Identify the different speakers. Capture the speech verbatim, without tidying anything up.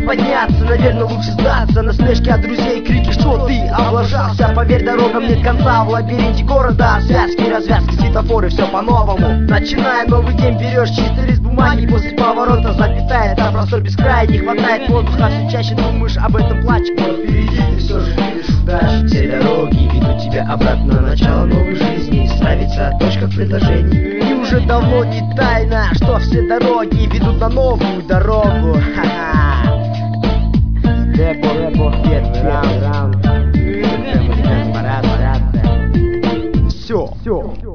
Speaker 1: подняться, наверное, лучше сдаться. Насмешки от друзей, крики, что ты облажался. Поверь, дорогам нет конца, в лабиринте города связки, развязки, светофоры, все по-новому. Начиная новый день, берешь чистый лист бумаги, после поворота запятая, там простор без края, не хватает воздуха, все чаще думаешь об этом, плачешь. Но впереди ты все же видишь удачи. Все дороги ведут тебя обратно на начало новой жизни. Ставится точка в предложении. И уже давно не тайна, что все дороги ведут на новую дорогу. Ха-ха. Рэпо, рэпо, первый раунд. Все. Все.